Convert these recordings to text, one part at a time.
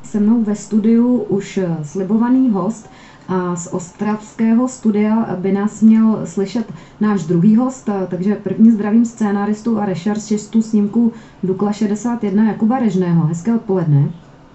se mnou ve studiu už slibovaný host a z ostravského studia by nás měl slyšet náš druhý host, takže první zdravím scénáristu a rešeršistu snímku Dukla 61 Jakuba Režného. Hezké odpoledne.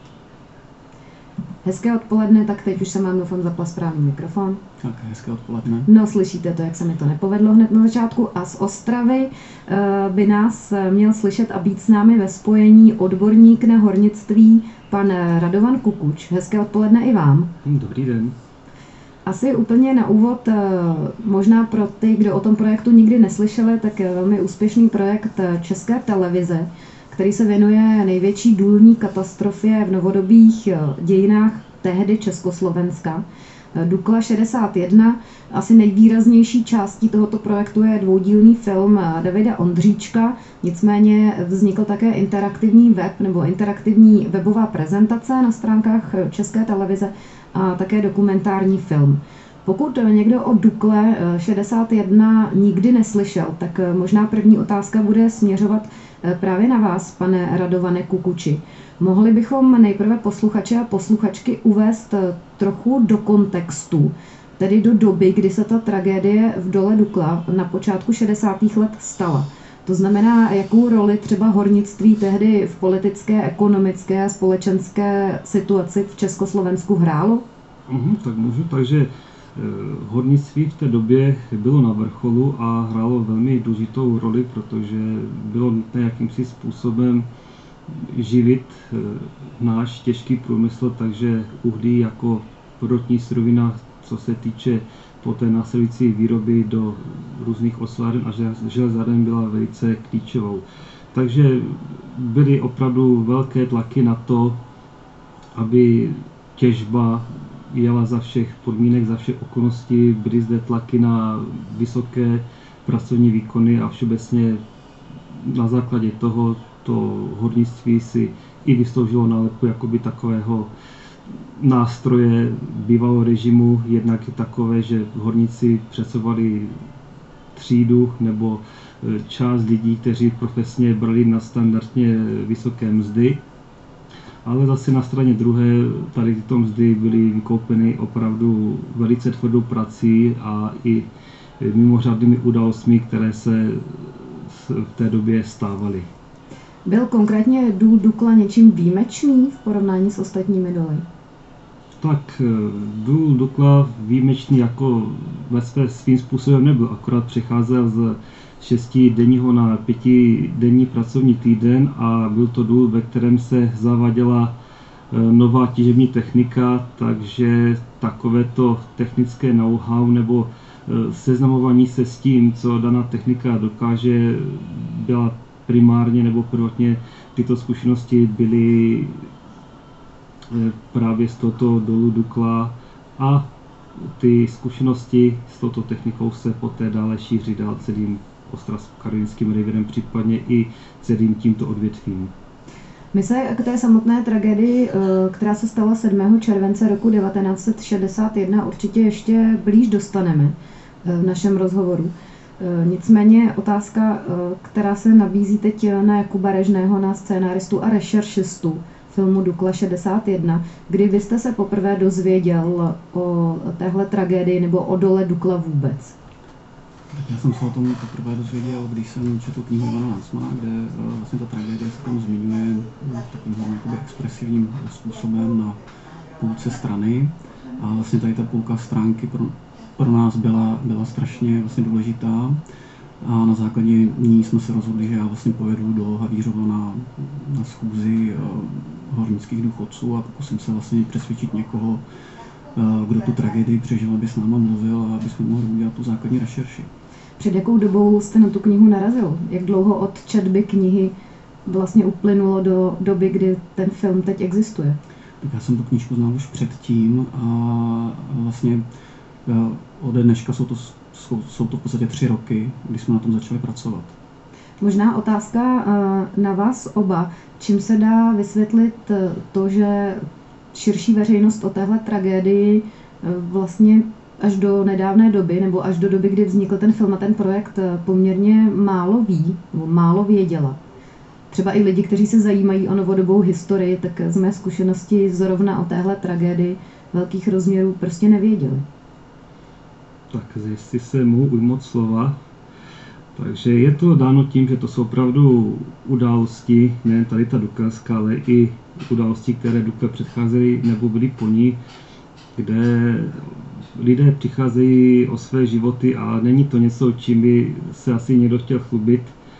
Hezké odpoledne, tak teď už jsem vám doufám zapla správný mikrofon. Tak, hezké odpoledne. No, slyšíte to, jak se mi to nepovedlo hned na začátku. A z Ostravy by nás měl slyšet a být s námi ve spojení odborník na hornictví, pan Radovan Kukuč. Hezké odpoledne i vám. Dobrý den. Asi úplně na úvod, možná pro ty, kdo o tom projektu nikdy neslyšeli, tak je velmi úspěšný projekt České televize, který se věnuje největší důlní katastrofě v novodobých dějinách tehdy Československa. Dukla 61. Asi nejvýraznější částí tohoto projektu je dvoudílný film Davida Ondříčka, nicméně vznikl také interaktivní web nebo interaktivní webová prezentace na stránkách České televize a také dokumentární film. Pokud někdo o Dukle 61 nikdy neslyšel, tak možná první otázka bude směřovat právě na vás, pane Radovane Kukuči. Mohli bychom nejprve posluchače a posluchačky uvést trochu do kontextu, tedy do doby, kdy se ta tragédie v dole Dukla na počátku 60. let stala. To znamená, jakou roli třeba hornictví tehdy v politické, ekonomické a společenské situaci v Československu hrálo? Tak můžu, takže hornictví v té době bylo na vrcholu a hrálo velmi důležitou roli, protože bylo nutné jakýmsi způsobem živit náš těžký průmysl, takže uhlí jako prvotní surovina, co se týče poté následující výroby do různých osláren a železáren byla velice klíčovou. Takže byly opravdu velké tlaky na to, aby těžba jela za všech podmínek, za všech okolností, byly zde tlaky na vysoké pracovní výkony a všeobecně na základě toho to hornictví si i vysloužilo nálepku jakoby takového nástroje bývalého režimu, jednak je takové, že horníci představovali třídu nebo část lidí, kteří profesně brali na standardně vysoké mzdy, ale zase na straně druhé tady tyto mzdy byly vykoupeny opravdu velice tvrdou prací a i mimořádnými událostmi, které se v té době stávaly. Byl konkrétně důl Dukla něčím výjimečný v porovnání s ostatními doly? Tak důl Dukla výjimečný jako svým způsobem nebyl, akorát přecházel z 6denního na 5denní pracovní týden a byl to důl, ve kterém se zaváděla nová těžební technika, takže takovéto technické know-how nebo seznamování se s tím, co daná technika dokáže, byla primárně nebo prvotně tyto zkušenosti byly právě z tohoto dolu Dukla a ty zkušenosti s touto technikou se poté dále šíří dál celým Ostravsko-Karvinským revírem, případně i celým tímto odvětvím. My se k té samotné tragédii, která se stala 7. července roku 1961, určitě ještě blíž dostaneme v našem rozhovoru. Nicméně otázka, která se nabízí teď na Jakuba Režného, na scénáristu a rešeršistu filmu Dukla 61, kdy vy jste se poprvé dozvěděl o téhle tragédii nebo o dole Dukla vůbec? Já jsem se o tom poprvé dozvěděl, když jsem četl knihu Ivana Lancmana, kde vlastně ta tragédie se tam zmiňuje takovým expresivním způsobem na půlce strany. A vlastně tady ta půlka stránky pro nás byla strašně vlastně důležitá. A na základě ní jsme se rozhodli, že já vlastně pojedu do Havířova na schůzi hornických důchodců a pokusím se vlastně přesvědčit někoho, kdo tu tragédii přežil, aby s náma mluvil a aby jsme mohli udělat tu základní rešerši. Před jakou dobou jste na tu knihu narazil? Jak dlouho od četby knihy vlastně uplynulo do doby, kdy ten film teď existuje? Tak já jsem tu knížku znal už předtím a vlastně ode dneška jsou to v podstatě 3 roky, kdy jsme na tom začali pracovat. Možná otázka na vás oba. Čím se dá vysvětlit to, že širší veřejnost o téhle tragédii vlastně až do nedávné doby, nebo až do doby, kdy vznikl ten film a ten projekt, poměrně málo ví, nebo málo věděla? třeba i lidi, kteří se zajímají o novodobou historii, tak z mé zkušenosti zrovna o téhle tragédii velkých rozměrů prostě nevěděli. Tak jestli se mohu ujmout slova, takže je to dáno tím, že to jsou opravdu události, ne tady ta dukelská, ale i události, které Dukle předcházely nebo byly po ní, kde lidé přicházejí o své životy a není to něco, čím by se asi někdo chtěl chlubit.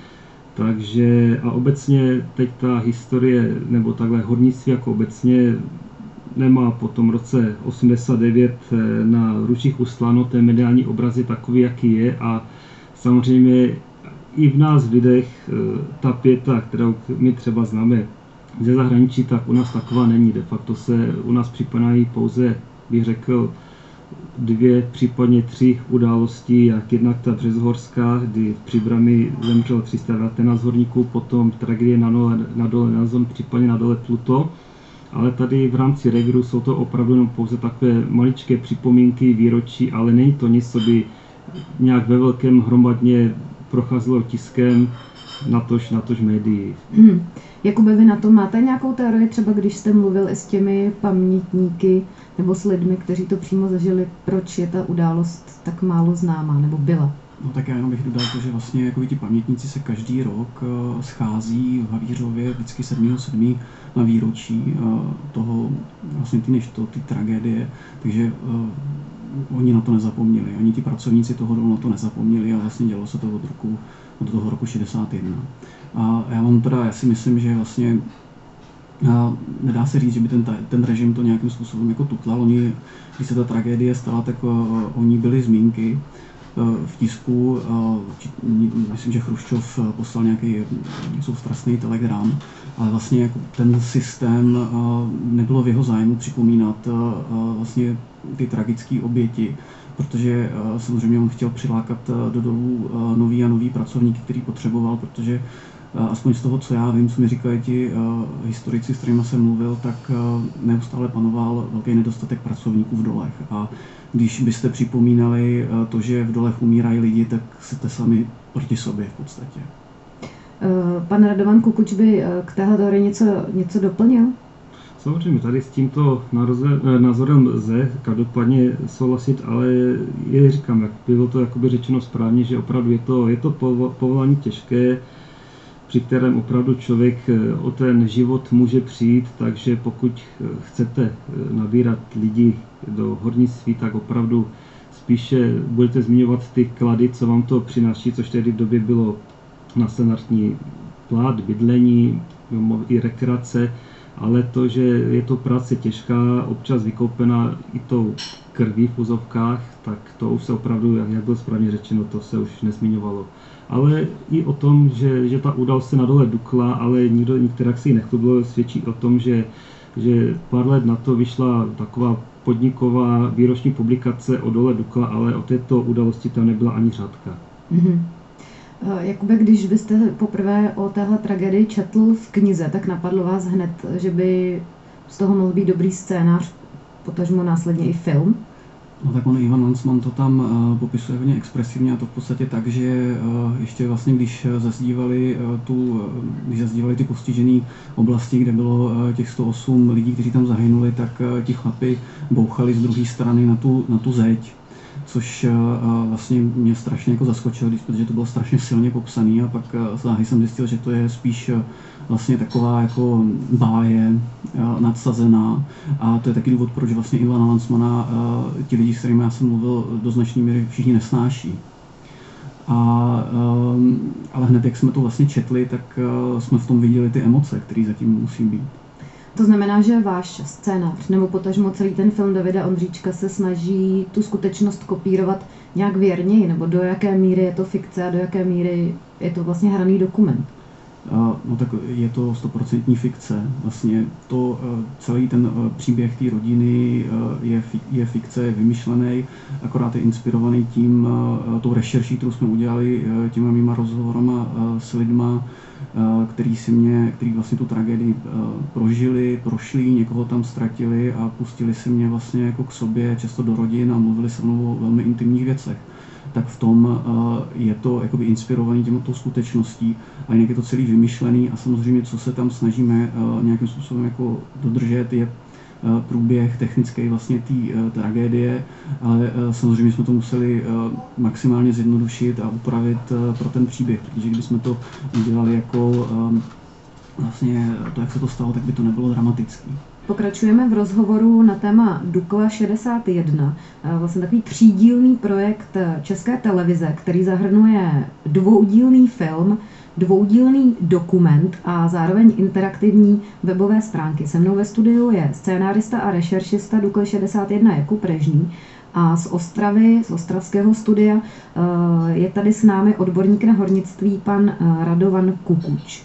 Takže a obecně teď ta historie, nebo takhle hornictví jako obecně nemá po tom roce 89 na ručích ustláno, ten mediální obraz je takový, jaký je a samozřejmě i v nás v lidech ta pěta, kterou my třeba známe ze zahraničí, tak u nás taková není. De facto se u nás připomínají pouze, bych řekl, 2, případně 3 události, jak jednak ta březhorská, kdy v Příbrami zemřelo 319 horníků, potom tragédie na dole Nazon, případně na dole Pluto. Ale tady v rámci Regru jsou to opravdu jenom pouze takové maličké připomínky, výročí, ale není to nic, co by nějak ve velkém hromadně procházelo tiskem, natož médií. Jakube, vy na to máte nějakou teorii, třeba když jste mluvil i s těmi pamětníky nebo s lidmi, kteří to přímo zažili, proč je ta událost tak málo známá, nebo byla? No tak já jenom bych dodal to, že vlastně jako ti pamětníci se každý rok schází v Havířově vždycky 7.7. na výročí toho, vlastně ty tragédie, takže oni na to nezapomněli, ani ti pracovníci toho dolu na to nezapomněli a vlastně dělo se to od toho roku 61. A já si myslím, že vlastně nedá se říct, že by ten režim to nějakým způsobem jako tutlal. Když se ta tragédie stala, tak o ní byly zmínky v tisku. Myslím, že Chruščov poslal nějaký soustrasný telegram, ale vlastně jako ten systém nebylo v jeho zájmu připomínat vlastně ty tragické oběti, protože samozřejmě on chtěl přilákat do dolů nový a nový pracovníky, který potřeboval, protože aspoň z toho, co já vím, co mi říkají ti historici, s kterými jsem mluvil, tak neustále panoval velký nedostatek pracovníků v dolech. A když byste připomínali to, že v dolech umírají lidi, tak jste sami proti sobě v podstatě. Pan Radovan Kukuč by k téhle teorii něco doplnil? Samozřejmě tady s tímto názorem lze každopádně souhlasit, ale říkám, jak bylo to jakoby řečeno správně, že opravdu je to povolání těžké, při kterém opravdu člověk o ten život může přijít, takže pokud chcete nabírat lidi do hornictví, tak opravdu spíše budete zmiňovat ty klady, co vám to přináší, což tehdy v době bylo na standardní plat, bydlení, i rekreace, ale to, že je to práce těžká, občas vykoupená i tou krví v úzovkách, tak to už se opravdu, jak bylo správně řečeno, to se už nezmiňovalo. Ale i o tom, že ta událost se na dole Dukla, ale nikterak si ji nechlubilo, svědčí o tom, že pár let na to vyšla taková podniková výroční publikace o dole Dukla, ale o této události tam nebyla ani řádka. Mm-hmm. Jakube, když byste poprvé o téhle tragédii četl v knize, tak napadlo vás hned, že by z toho mohl být dobrý scénář, potažmo následně i film? No tak on Ivan Lanzmann to tam popisuje hodně expresivně, a to v podstatě tak, že ještě vlastně, když zazdívali ty postižené oblasti, kde bylo těch 108 lidí, kteří tam zahynuli, tak ti chlapi bouchali z druhé strany na tu zeď, což vlastně mě strašně jako zaskočilo, protože to bylo strašně silně popsaný, a pak záhy jsem zjistil, že to je spíš vlastně taková jako báje nadsazená, a to je taky důvod, proč vlastně Ivana Lanzmanna ti lidi, s kterými já jsem mluvil, do značné míry všichni nesnáší. Ale hned, jak jsme to vlastně četli, tak jsme v tom viděli ty emoce, které zatím musí být. To znamená, že váš scénář, nebo potažmo celý ten film Davida Ondříčka se snaží tu skutečnost kopírovat nějak věrněji, nebo do jaké míry je to fikce a do jaké míry je to vlastně hraný dokument? No tak je to 100% fikce. Vlastně to celý ten příběh té rodiny je fikce, je vymyšlený, akorát je inspirovaný tou rešerší, kterou jsme udělali těma mýma rozhovorama s lidma, který vlastně tu tragédii prošli, někoho tam ztratili a pustili se mě vlastně jako k sobě, často do rodin, a mluvili se mnou o velmi intimních věcech. tak v tom je to jakoby inspirovaný těmto skutečností a jinak je to celý vymyšlený a samozřejmě, co se tam snažíme nějakým způsobem jako dodržet, je průběh technický vlastně té tragédie, ale samozřejmě jsme to museli maximálně zjednodušit a upravit pro ten příběh, protože kdybychom to udělali jako vlastně to, jak se to stalo, tak by to nebylo dramatické. Pokračujeme v rozhovoru na téma Dukla 61, vlastně takový třídílný projekt České televize, který zahrnuje dvoudílný film, dvoudílný dokument a zároveň interaktivní webové stránky. Se mnou ve studiu je scénárista a rešeršista Dukly 61 Jakub Režný a z Ostravy, z ostravského studia je tady s námi odborník na hornictví pan Radovan Kukuč.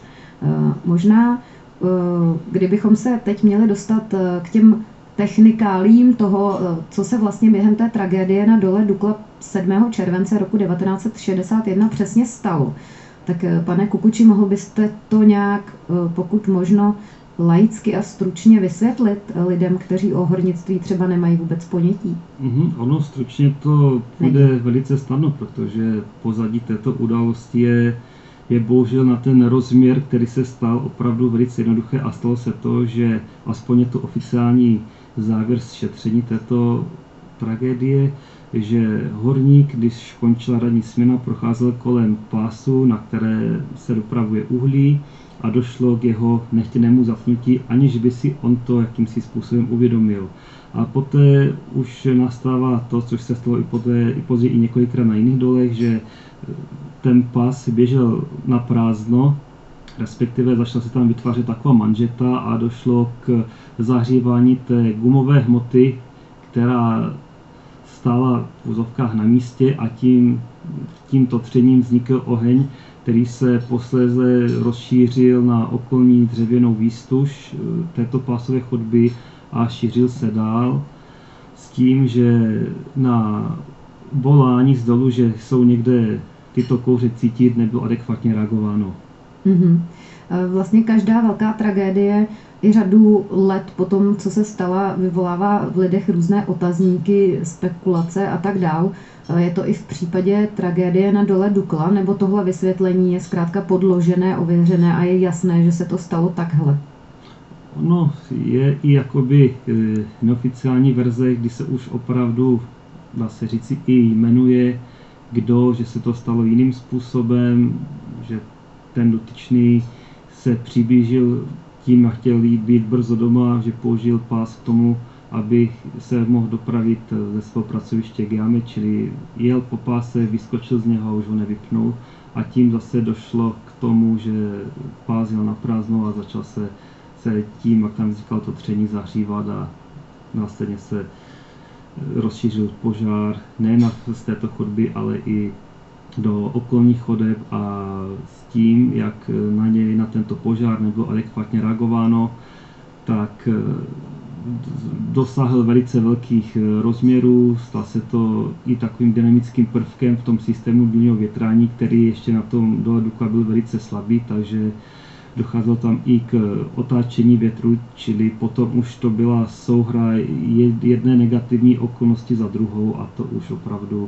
Možná, kdybychom se teď měli dostat k těm technikálím toho, co se vlastně během té tragédie na dole Dukla 7. července roku 1961 přesně stalo. Tak pane Kukuči, mohl byste to nějak, pokud možno, laicky a stručně vysvětlit lidem, kteří o hornictví třeba nemají vůbec ponětí? Ono stručně to bude velice snadno, protože pozadí této události je bohužel na ten rozměr, který se stal opravdu velice jednoduché a stalo se to, že aspoň je to oficiální závěr z šetření této tragédie, že horník, když končila ranní směna, procházel kolem pásu, na které se dopravuje uhlí a došlo k jeho nechtěnému zapnutí, aniž by si on to jakýmsi způsobem uvědomil. A poté už nastává to, což se stalo i později i několikrát na jiných dolech, že ten pás běžel na prázdno, respektive začala se tam vytvářet taková manžeta a došlo k zahřívání té gumové hmoty, která stála v vozovkách na místě a tímto třením vznikl oheň, který se posléze rozšířil na okolní dřevěnou výstuž této pásové chodby a šířil se dál s tím, že na volání z dolu, že jsou někde tyto kouře cítit, nebylo adekvátně reagováno. Vlastně každá velká tragédie i řadu let po tom, co se stala, vyvolává v lidech různé otazníky, spekulace a tak dál. Je to i v případě tragédie na dole Dukla, nebo tohle vysvětlení je zkrátka podložené, ověřené a je jasné, že se to stalo takhle? Ono je i jakoby neoficiální verze, kdy se už opravdu, dá se říci, i jmenuje, že se to stalo jiným způsobem, že ten dotyčný se přiblížil tím a chtěl být brzo doma, že použil pás k tomu, aby se mohl dopravit ze svého pracoviště k jámě, čili jel po páse, vyskočil z něho a už ho nevypnul. A tím zase došlo k tomu, že pás jel na prázdno a začal se tím, jak tam vznikalo to tření, zahřívat a následně se rozšířil požár nejen z této chodby, ale i do okolních chodeb a s tím, jak na tento požár nebylo adekvátně reagováno, tak dosáhl velice velkých rozměrů, stal se to i takovým dynamickým prvkem v tom systému důlního větrání, který ještě na tom dole Dukla byl velice slabý, takže docházelo tam i k otáčení větru, čili potom už to byla souhra jedné negativní okolnosti za druhou a to už opravdu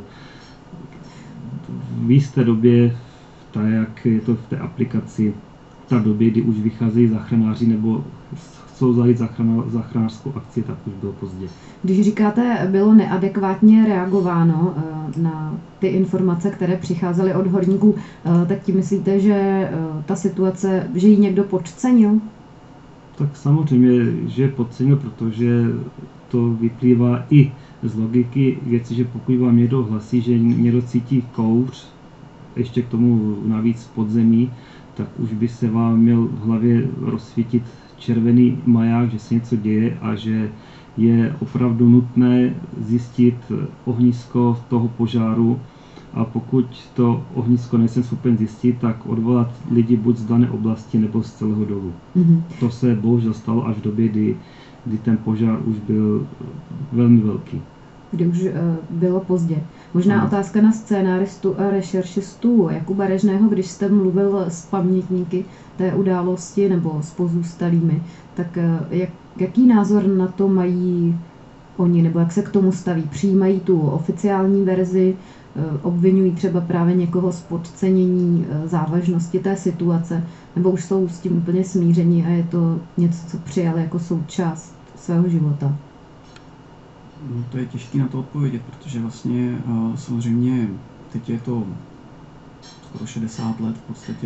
v jisté době, tak jak je to v té aplikaci, ta době, kdy už vycházejí záchranáři nebo chcou zajít záchranářskou akci, tak už bylo pozdě. Když říkáte, bylo neadekvátně reagováno na ty informace, které přicházely od horníků, tak tím myslíte, že ta situace, že ji někdo podcenil? Tak samozřejmě, že podcenil, protože to vyplývá i z logiky věci, že pokud vám někdo hlasí, že někdo cítí kouř, ještě k tomu navíc podzemí, tak už by se vám měl v hlavě rozsvítit červený maják, že se něco děje a že je opravdu nutné zjistit ohnisko toho požáru a pokud to ohnisko nejsem schopen zjistit, tak odvolat lidi buď z dané oblasti nebo z celého dolu. To se bohužel stalo až v době, kdy ten požár už byl velmi velký. Kdy už bylo pozdě. Možná otázka na scénáristu a rešeršistu Jakuba Režného, když jste mluvil s pamětníky té události nebo s pozůstalými, tak jaký názor na to mají oni, nebo jak se k tomu staví? Přijímají tu oficiální verzi, obvinují třeba právě někoho z podcenění závažnosti té situace, nebo už jsou s tím úplně smíření a je to něco, co přijali jako součást svého života? No, to je těžké na to odpovědět, protože vlastně samozřejmě teď je to skoro 60 let v podstatě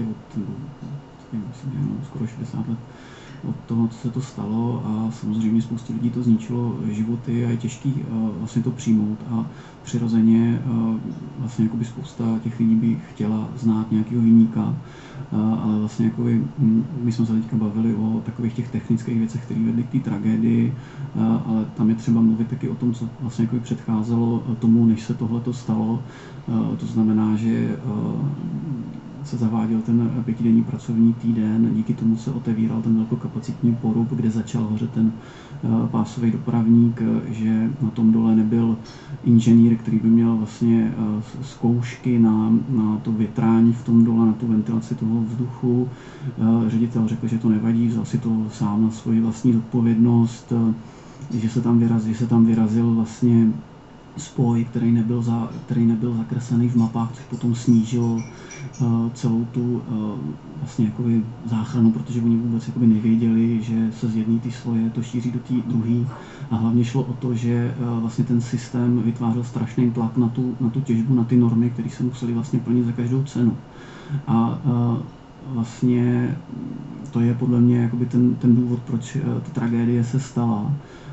skoro 60 let od toho, co se to stalo, a samozřejmě spoustě lidí to zničilo životy a je těžký vlastně to přijmout a přirozeně vlastně jakoby spousta těch lidí by chtěla znát nějakého viníka, ale vlastně jakoby, my jsme se teďka bavili o takových těch technických věcech, které vedly k té tragédii, ale tam je třeba mluvit taky o tom, co vlastně jakoby předcházelo tomu, než se tohleto stalo. To znamená, že se zaváděl ten 5denní pracovní týden, díky tomu se otevíral ten velkokapacitní porub, kde začal hořet ten pásový dopravník, že na tom dole nebyl inženýr, který by měl vlastně zkoušky na to větrání v tom dole, na tu ventilaci toho vzduchu. Ředitel řekl, že to nevadí, vzal si to sám na svoji vlastní zodpovědnost, že se tam vyrazil vlastně spoj, který nebyl zakreslený v mapách, což potom snížilo celou tu vlastně jakoby záchranu, protože oni vůbec jakoby nevěděli, že se z jedné ty sloje to šíří do té druhé. A hlavně šlo o to, že vlastně ten systém vytvářel strašný tlak na tu těžbu, na ty normy, které se museli vlastně plnit za každou cenu. A vlastně to je podle mě jakoby ten důvod, proč ta tragédie se stala.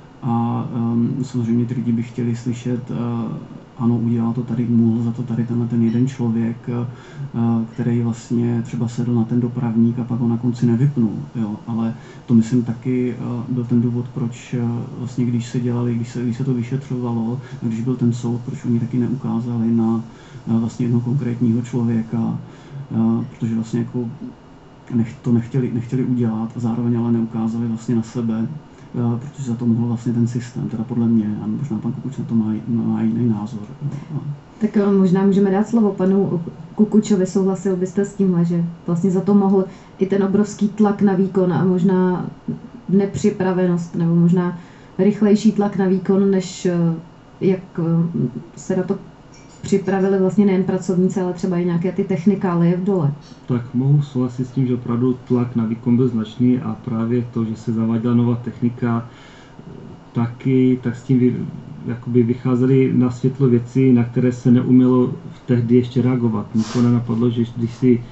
A samozřejmě ty lidi by chtěli slyšet, ano, udělal to tady, mohl za to tady ten jeden člověk, který vlastně třeba sedl na ten dopravník a pak ho na konci nevypnul. Jo. Ale to myslím taky byl ten důvod, proč vlastně když se to vyšetřovalo, když byl ten soud, proč oni taky neukázali na vlastně jednoho konkrétního člověka, protože vlastně jako to nechtěli udělat a zároveň ale neukázali vlastně na sebe, protože za to mohl vlastně ten systém, teda podle mě, a možná pan Kukuč na to má jiný názor. Tak možná můžeme dát slovo panu Kukučovi, souhlasil byste s tímhle, že vlastně za to mohl i ten obrovský tlak na výkon a možná nepřipravenost, nebo možná rychlejší tlak na výkon, než jak se na to připravili vlastně nejen pracovníci, ale třeba i nějaké ty technikálie v dole. Tak mohu souhlasit s tím, že opravdu tlak na výkon byl značný a právě to, že se zaváděla nová technika, tak s tím jakoby vycházely na světlo věci, na které se neumělo tehdy ještě reagovat. Nikoho nenapadlo, že když si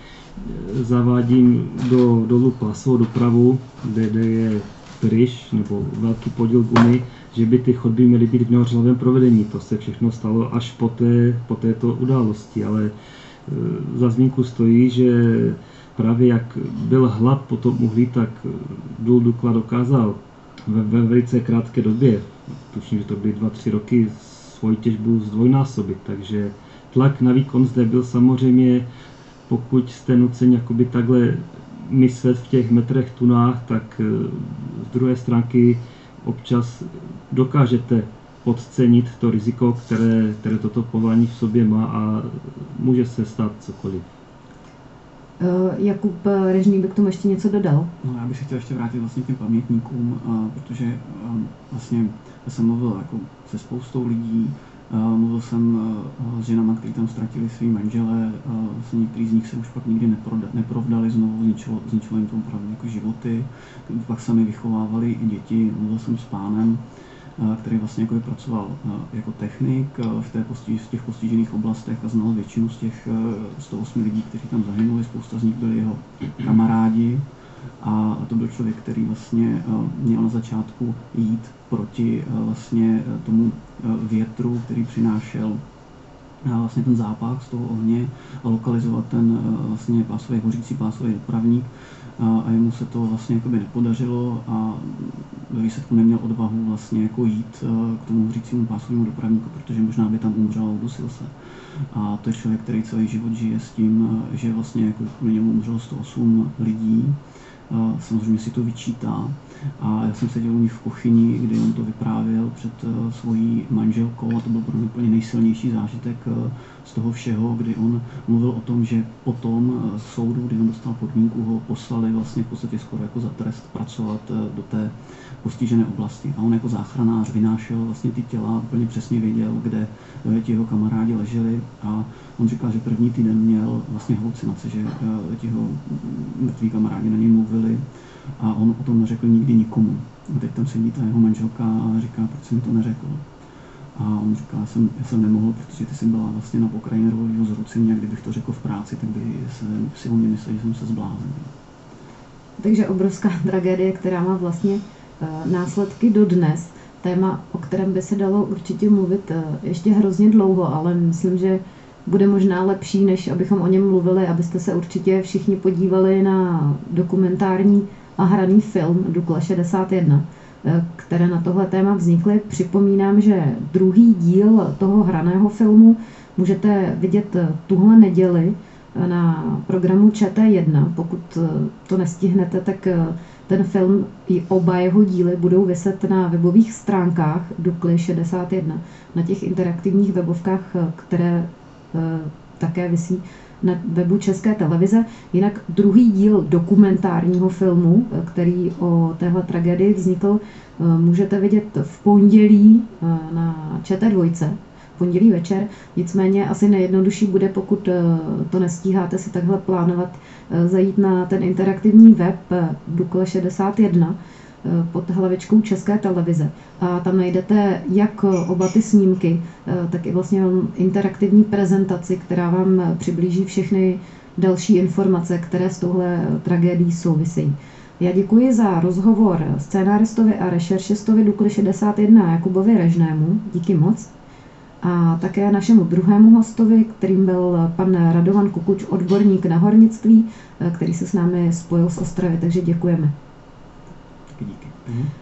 zavádím do dolu pásovou dopravu, kde je pryš nebo velký podíl gumy, že by ty chodby měly být v nehořlavém provedení. To se všechno stalo až po této události, ale za zmínku stojí, že právě jak byl hlad po tom uhlí, tak důl Dukla dokázal ve velice krátké době, tuším, že to byly 2-3 roky, svoji těžbu zdvojnásobit, takže tlak na výkon zde byl samozřejmě, pokud jste nuceni jakoby takhle myslet v těch metrech, tunách, tak z druhé stránky občas dokážete podcenit to riziko, které toto povolání v sobě má a může se stát cokoliv. Jakub Režník by k tomu ještě něco dodal? No, já bych se chtěl ještě vrátit vlastně k těm pamětníkům, protože vlastně jsem mluvil jako se spoustou lidí, mluvil jsem s ženama, kteří tam ztratili svý manžele, vlastně některý z nich se už pak nikdy neprovdali znovu, zničilo jim to opravdu jako životy, pak sami vychovávali i děti, mluvil jsem s pánem, který vlastně jako pracoval jako technik v těch postižených oblastech a znal většinu z těch 108 lidí, kteří tam zahynuli, spousta z nich byli jeho kamarádi. A to byl člověk, který vlastně měl na začátku jít proti vlastně tomu větru, který přinášel vlastně ten zápach z toho ohně a lokalizovat ten vlastně hořící pásový dopravník. A jemu se to vlastně jakoby nepodařilo a ve výsledku neměl odvahu vlastně jako jít k tomu hořícímu pásovému dopravníku, protože možná by tam umřel a udusil se. A to je člověk, který celý život žije s tím, že vlastně jako kvůli němu umřelo 108 lidí. Samozřejmě si to vyčítá. A já jsem seděl u ní v kuchyni, kdy on to vyprávěl před svojí manželkou a to byl pro mě úplně nejsilnější zážitek z toho všeho, kdy on mluvil o tom, že potom soudu, kdy on dostal podmínku, ho poslali vlastně v podstatě skoro jako za trest pracovat do té postižené oblasti. A on jako záchranář vynášel vlastně ty těla, úplně přesně věděl, kde ti jeho kamarádi leželi a on říkal, že první týden měl vlastně halucinace, že ti jeho mrtví kamarádi na něj mluvili a on o tom neřekl nikdy nikomu. A teď tam sedí ta jeho manželka a říká, proč jsi mi to neřekl. A on říká, já jsem nemohl, protože ty jsi byla vlastně na pokraji nervového zhroucení a kdybych to řekl v práci, tak by si o mě myslel, že jsem se zbláznil. Takže obrovská tragédie, která má vlastně následky dodnes. Téma, o kterém by se dalo určitě mluvit ještě hrozně dlouho, ale myslím, že bude možná lepší, než abychom o něm mluvili, abyste se určitě všichni podívali na dokumentární a hraný film Dukla 61, které na tohle téma vznikly. Připomínám, že druhý díl toho hraného filmu můžete vidět tuhle neděli na programu ČT1. Pokud to nestihnete, tak ten film i oba jeho díly budou viset na webových stránkách Dukly 61, na těch interaktivních webovkách, které také visí na webu České televize. Jinak druhý díl dokumentárního filmu, který o téhle tragédii vznikl, můžete vidět v pondělí na ČT2, pondělí večer. Nicméně asi nejjednodušší bude, pokud to nestíháte si takhle plánovat, zajít na ten interaktivní web Dukle 61 pod hlavičkou České televize. A tam najdete jak oba ty snímky, tak i vlastně interaktivní prezentaci, která vám přiblíží všechny další informace, které s touhle tragédií souvisejí. Já děkuji za rozhovor scénáristovi a rešeršistovi Dukly 61 Jakubovi Režnému. Díky moc. A také našemu druhému hostovi, kterým byl pan Radovan Kukuč, odborník na hornictví, který se s námi spojil z Ostravy, takže děkujeme. Díky.